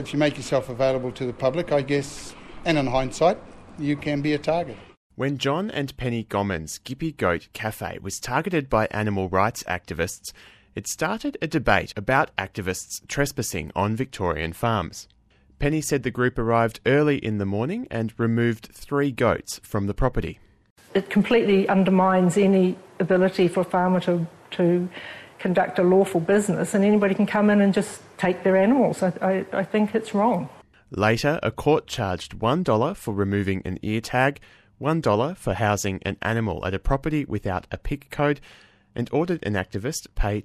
If you make yourself available to the public, I guess, and in hindsight, you can be a target. When John and Penny Gommans' Gippy Goat Cafe was targeted by animal rights activists, it started a debate about activists trespassing on Victorian farms. Penny said the group arrived early in the morning and removed 3 goats from the property. It completely undermines any ability for a farmer to conduct a lawful business, and anybody can come in and just take their animals. I think it's wrong. Later, a court charged $1 for removing an ear tag, $1 for housing an animal at a property without a PIC code, and ordered an activist pay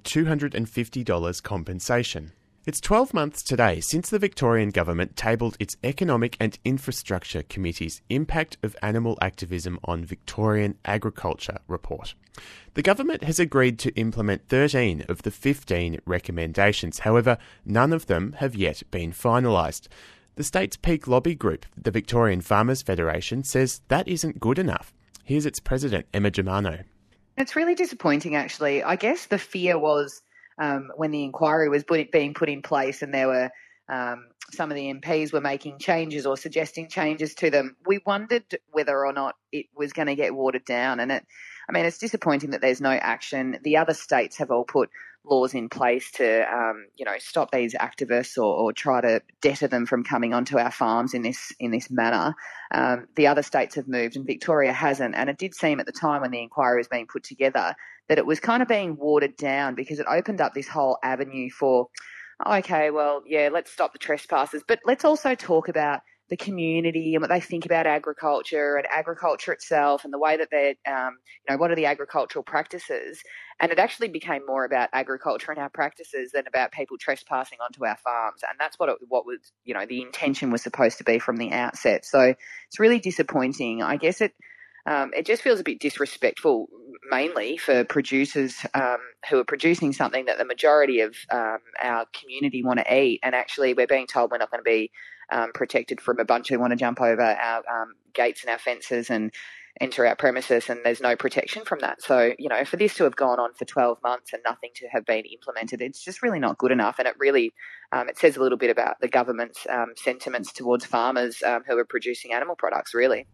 $250 compensation. It's 12 months today since the Victorian government tabled its Economic and Infrastructure Committee's Impact of Animal Activism on Victorian Agriculture report. The government has agreed to implement 13 of the 15 recommendations. However, none of them have yet been finalised. The state's peak lobby group, the Victorian Farmers Federation, says that isn't good enough. Here's its president, Emma Germano. It's really disappointing, actually. I guess the fear was when the inquiry was being put in place and there were some of the MPs were making changes or suggesting changes to them, we wondered whether or not it was going to get watered down. And it's disappointing that there's no action. The other states have all put laws in place to, stop these activists or try to deter them from coming onto our farms in this manner. The other states have moved and Victoria hasn't. And it did seem at the time when the inquiry was being put together that it was kind of being watered down because it opened up this whole avenue for, okay, well, yeah, let's stop the trespassers, but let's also talk about the community and what they think about agriculture and agriculture itself and the way that they're, what are the agricultural practices? And it actually became more about agriculture and our practices than about people trespassing onto our farms. And that's what was, the intention was supposed to be from the outset. So it's really disappointing. I guess it just feels a bit disrespectful, mainly for producers who are producing something that the majority of our community want to eat. And actually we're being told we're not going to be protected from a bunch who want to jump over our gates and our fences and enter our premises, and there's no protection from that. So, for this to have gone on for 12 months and nothing to have been implemented, it's just really not good enough. And it really, it says a little bit about the government's sentiments towards farmers who are producing animal products, really.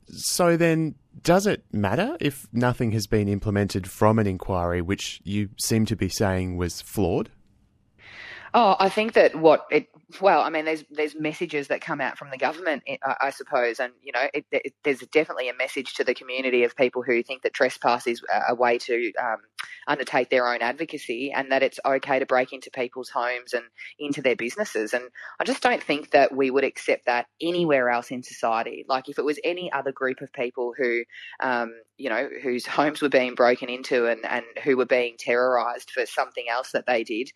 So then, does it matter if nothing has been implemented from an inquiry, which you seem to be saying was flawed? Oh, I think that there's messages that come out from the government, I suppose, and there's definitely a message to the community of people who think that trespass is a way to undertake their own advocacy, and that it's okay to break into people's homes and into their businesses. And I just don't think that we would accept that anywhere else in society. Like if it was any other group of people who, whose homes were being broken into and who were being terrorised for something else that they did,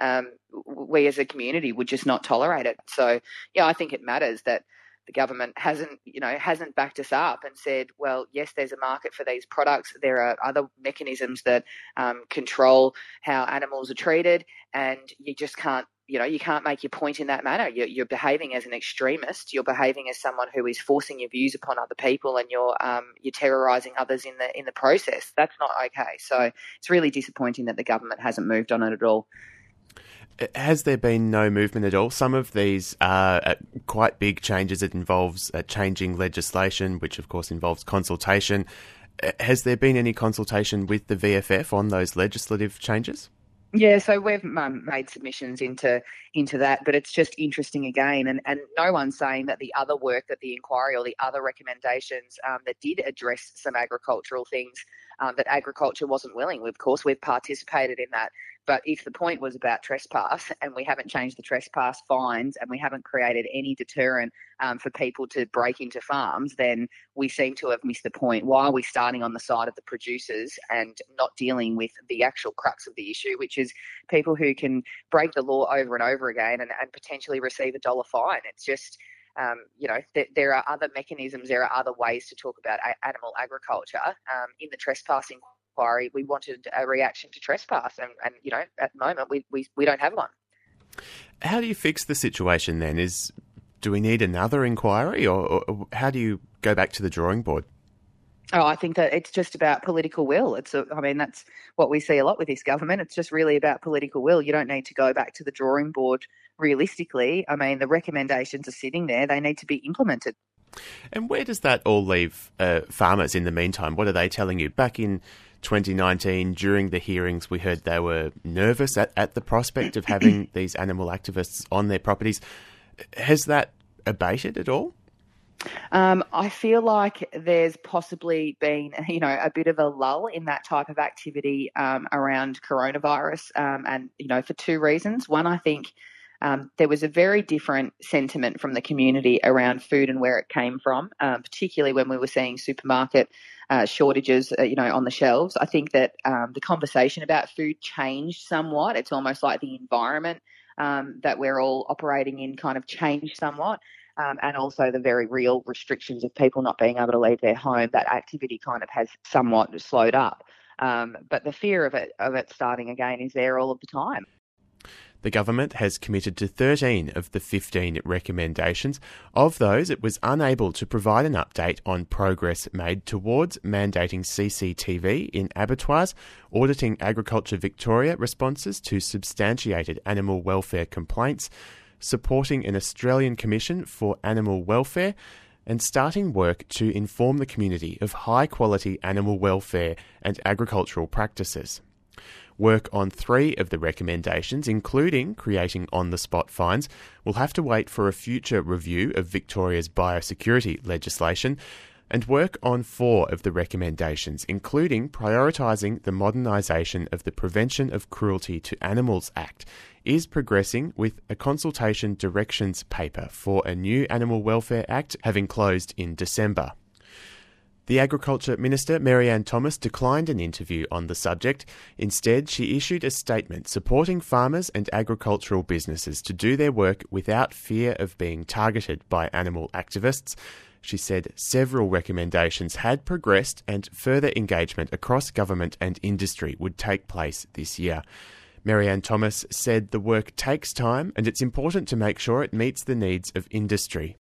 we as a community would just not tolerate it. So, I think it matters that the government hasn't backed us up and said, well, yes, there's a market for these products. There are other mechanisms that control how animals are treated, and you just can't, you can't make your point in that manner. You're behaving as an extremist. You're behaving as someone who is forcing your views upon other people, and you're terrorising others in the process. That's not okay. So it's really disappointing that the government hasn't moved on it at all. Has there been no movement at all? Some of these are quite big changes. It involves changing legislation, which of course involves consultation. Has there been any consultation with the VFF on those legislative changes? Yeah, so we've made submissions into that, but it's just interesting again, and no one's saying that the other work that the inquiry or the other recommendations that did address some agricultural things that agriculture wasn't willing. Of course, we've participated in that. But if the point was about trespass and we haven't changed the trespass fines and we haven't created any deterrent for people to break into farms, then we seem to have missed the point. Why are we starting on the side of the producers and not dealing with the actual crux of the issue, which is people who can break the law over and over again and potentially receive $1 fine? It's just, there are other mechanisms, there are other ways to talk about animal agriculture. In the trespassing inquiry, we wanted a reaction to trespass, and at the moment we don't have one. How do you fix the situation then? Do we need another inquiry, or how do you go back to the drawing board? Oh, I think that it's just about political will. That's what we see a lot with this government. It's just really about political will. You don't need to go back to the drawing board realistically. I mean, the recommendations are sitting there. They need to be implemented. And where does that all leave farmers in the meantime? What are they telling you? Back in 2019, during the hearings, we heard they were nervous at the prospect of having these animal activists on their properties. Has that abated at all? I feel like there's possibly been, a bit of a lull in that type of activity around coronavirus, and for two reasons. One, I think there was a very different sentiment from the community around food and where it came from, particularly when we were seeing supermarket shortages, on the shelves. I think that the conversation about food changed somewhat. It's almost like the environment that we're all operating in kind of changed somewhat. And also the very real restrictions of people not being able to leave their home, that activity kind of has somewhat slowed up. But the fear of it starting again is there all of the time. The government has committed to 13 of the 15 recommendations. Of those, it was unable to provide an update on progress made towards mandating CCTV in abattoirs, auditing Agriculture Victoria responses to substantiated animal welfare complaints, supporting an Australian Commission for Animal Welfare, and starting work to inform the community of high-quality animal welfare and agricultural practices. Work on 3 of the recommendations, including creating on-the-spot fines, will have to wait for a future review of Victoria's biosecurity legislation, and work on 4 of the recommendations, including prioritising the modernisation of the Prevention of Cruelty to Animals Act, is progressing with a consultation directions paper for a new Animal Welfare Act having closed in December. The Agriculture Minister, Maryanne Thomas, declined an interview on the subject. Instead, she issued a statement supporting farmers and agricultural businesses to do their work without fear of being targeted by animal activists. She said several recommendations had progressed and further engagement across government and industry would take place this year. Maryanne Thomas said the work takes time and it's important to make sure it meets the needs of industry.